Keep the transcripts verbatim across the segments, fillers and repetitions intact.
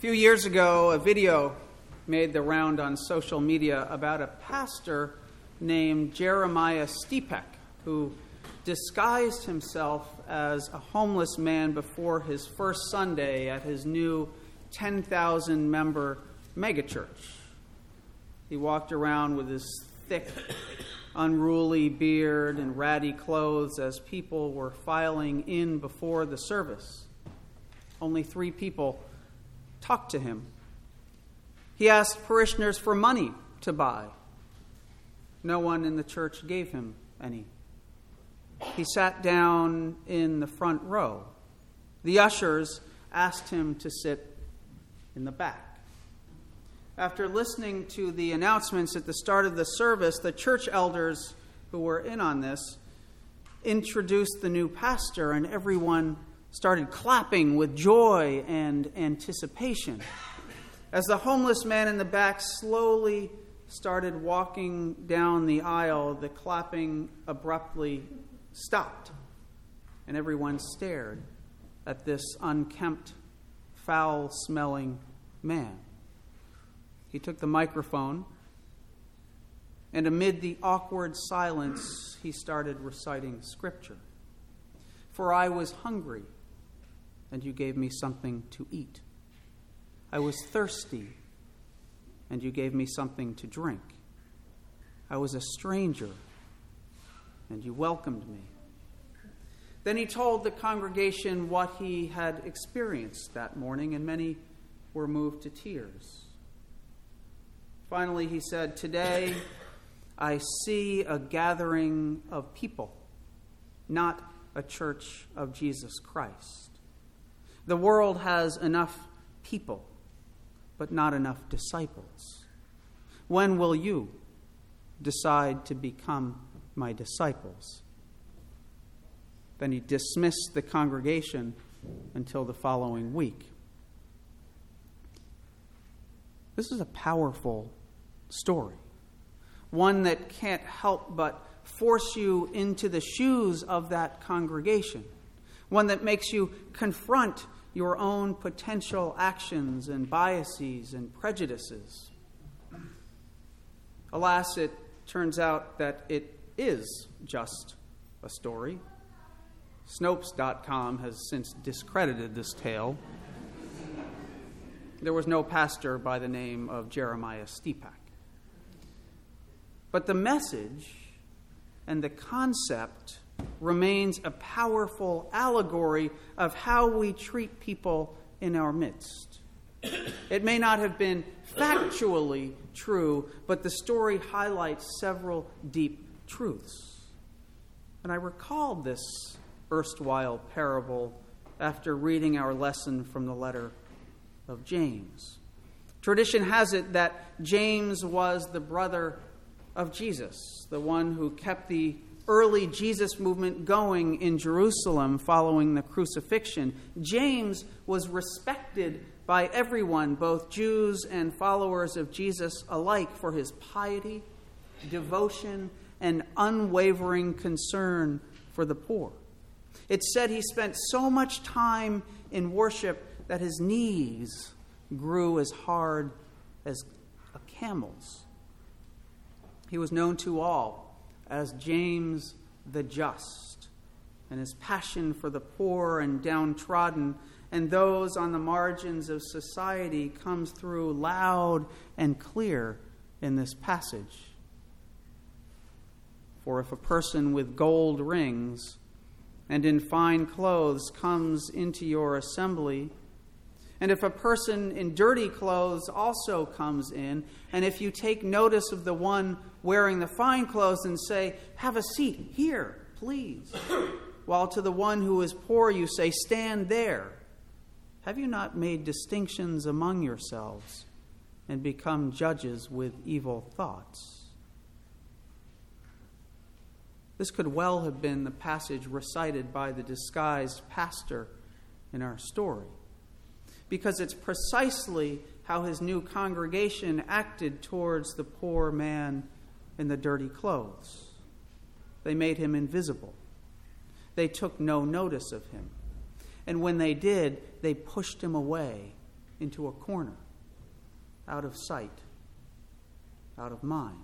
few years ago, a video made the round on social media about a pastor named Jeremiah Stepek, who disguised himself as a homeless man before his first Sunday at his new ten thousand member megachurch. He walked around with his thick, unruly beard and ratty clothes as people were filing in before the service. Only three people talked to him. He asked parishioners for money to buy. No one in the church gave him any. He sat down in the front row. The ushers asked him to sit in the back. After listening to the announcements at the start of the service, the church elders who were in on this introduced the new pastor, and everyone started clapping with joy and anticipation. As the homeless man in the back slowly started walking down the aisle, the clapping abruptly stopped, and everyone stared at this unkempt, foul-smelling man. He took the microphone, and amid the awkward silence, he started reciting scripture. For I was hungry, and you gave me something to eat. I was thirsty, and you gave me something to drink. I was a stranger, and you welcomed me. Then he told the congregation what he had experienced that morning, and many were moved to tears. Finally, he said, "Today I see a gathering of people, not a church of Jesus Christ. The world has enough people, but not enough disciples. When will you decide to become my disciples?" Then he dismissed the congregation until the following week. This is a powerful story, one that can't help but force you into the shoes of that congregation, one that makes you confront your own potential actions and biases and prejudices. Alas, it turns out that it is just a story. Snopes dot com has since discredited this tale. There was no pastor by the name of Jeremiah Stepek. But the message and the concept remains a powerful allegory of how we treat people in our midst. It may not have been factually true, but the story highlights several deep truths. And I recalled this erstwhile parable after reading our lesson from the letter of James. Tradition has it that James was the brother of Jesus, the one who kept the early Jesus movement going in Jerusalem following the crucifixion. James was respected by everyone, both Jews and followers of Jesus alike, for his piety, devotion, and unwavering concern for the poor. It's said he spent so much time in worship that his knees grew as hard as a camel's. He was known to all as James the Just, and his passion for the poor and downtrodden and those on the margins of society comes through loud and clear in this passage. For if a person with gold rings and in fine clothes comes into your assembly, and if a person in dirty clothes also comes in, and if you take notice of the one wearing the fine clothes and say, "Have a seat here, please," while to the one who is poor you say, "Stand there," have you not made distinctions among yourselves and become judges with evil thoughts? This could well have been the passage recited by the disguised pastor in our story, because it's precisely how his new congregation acted towards the poor man in the dirty clothes. They made him invisible. They took no notice of him. And when they did, they pushed him away into a corner, out of sight, out of mind.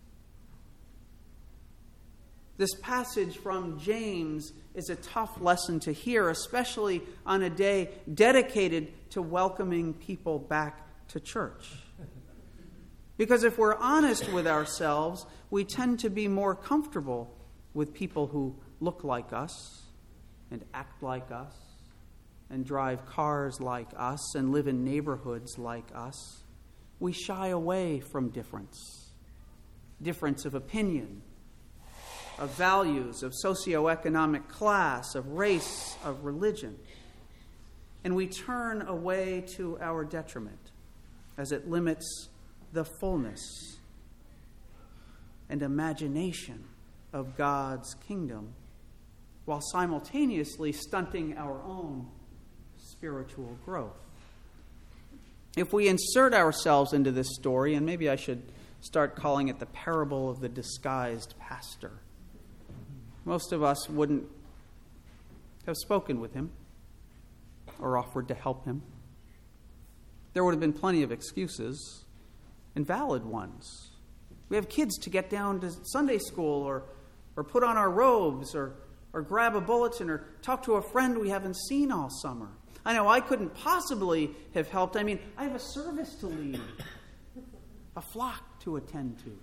This passage from James is a tough lesson to hear, especially on a day dedicated to welcoming people back to church. Because if we're honest with ourselves, we tend to be more comfortable with people who look like us and act like us and drive cars like us and live in neighborhoods like us. We shy away from difference, difference of opinion, of values, of socioeconomic class, of race, of religion. And we turn away to our detriment as it limits the fullness and imagination of God's kingdom, while simultaneously stunting our own spiritual growth. If we insert ourselves into this story, and maybe I should start calling it the parable of the disguised pastor, most of us wouldn't have spoken with him or offered to help him. There would have been plenty of excuses, and valid ones. We have kids to get down to Sunday school, or or put on our robes, or or grab a bulletin, or talk to a friend we haven't seen all summer. I know I couldn't possibly have helped. I mean, I have a service to lead, a flock to attend to.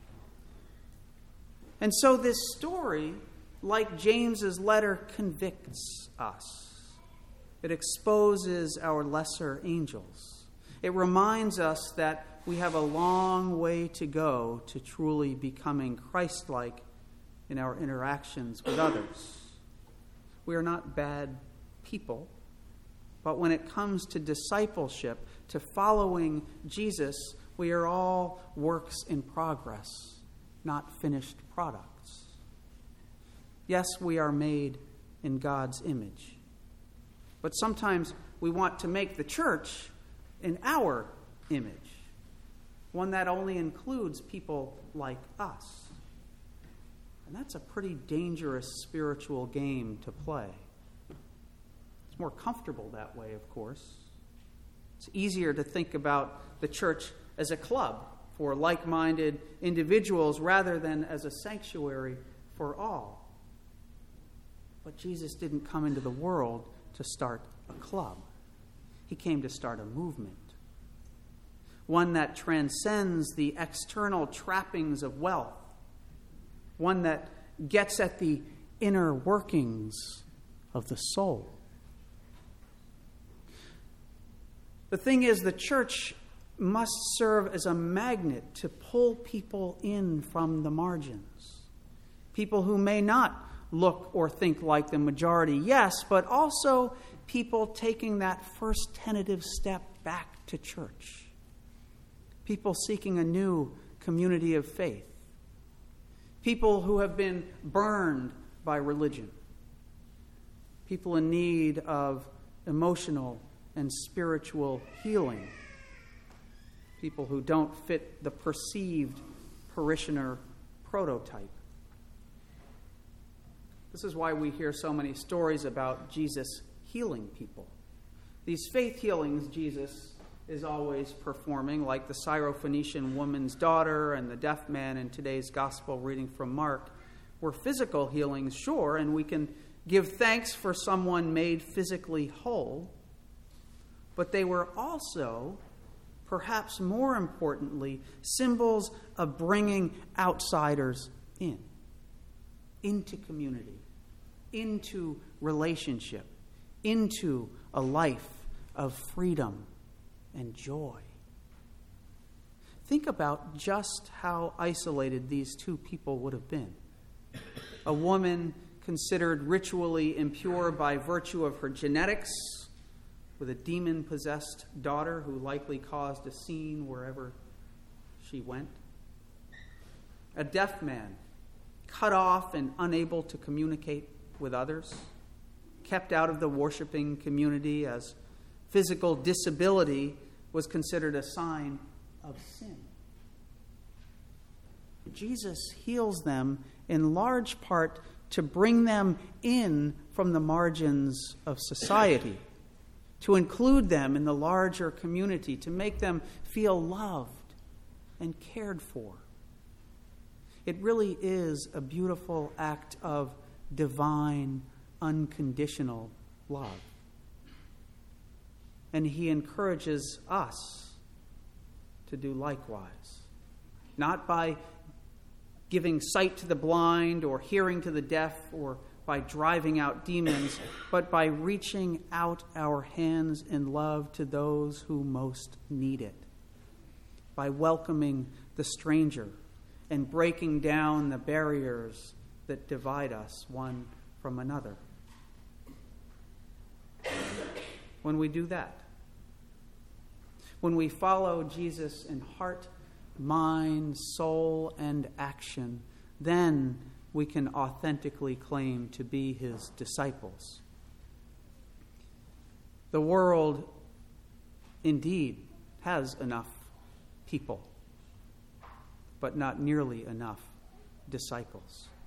And so this story, like James's letter, convicts us. It exposes our lesser angels. It reminds us that we have a long way to go to truly becoming Christ-like in our interactions with others. We are not bad people, but when it comes to discipleship, to following Jesus, we are all works in progress, not finished products. Yes, we are made in God's image, but sometimes we want to make the church in our image, one that only includes people like us. And that's a pretty dangerous spiritual game to play. It's more comfortable that way, of course. It's easier to think about the church as a club for like-minded individuals rather than as a sanctuary for all. But Jesus didn't come into the world to start a club. He came to start a movement, one that transcends the external trappings of wealth, one that gets at the inner workings of the soul. The thing is, the church must serve as a magnet to pull people in from the margins. People who may not look or think like the majority, yes, but also people taking that first tentative step back to church. People seeking a new community of faith. People who have been burned by religion. People in need of emotional and spiritual healing. People who don't fit the perceived parishioner prototype. This is why we hear so many stories about Jesus healing people. These faith healings Jesus is always performing, like the Syrophoenician woman's daughter and the deaf man in today's gospel reading from Mark, were physical healings, sure, and we can give thanks for someone made physically whole, but they were also, perhaps more importantly, symbols of bringing outsiders in, into community, into relationship, into a life of freedom and joy. Think about just how isolated these two people would have been. A woman considered ritually impure by virtue of her genetics, with a demon-possessed daughter who likely caused a scene wherever she went. A deaf man, cut off and unable to communicate with others, kept out of the worshiping community as physical disability was considered a sign of sin. Jesus heals them in large part to bring them in from the margins of society, to include them in the larger community, to make them feel loved and cared for. It really is a beautiful act of divine, unconditional love. And he encourages us to do likewise. Not by giving sight to the blind or hearing to the deaf or by driving out demons, but by reaching out our hands in love to those who most need it. By welcoming the stranger and breaking down the barriers that divide us one from another. When we do that, when we follow Jesus in heart, mind, soul, and action, then we can authentically claim to be his disciples. The world indeed has enough people, but not nearly enough disciples.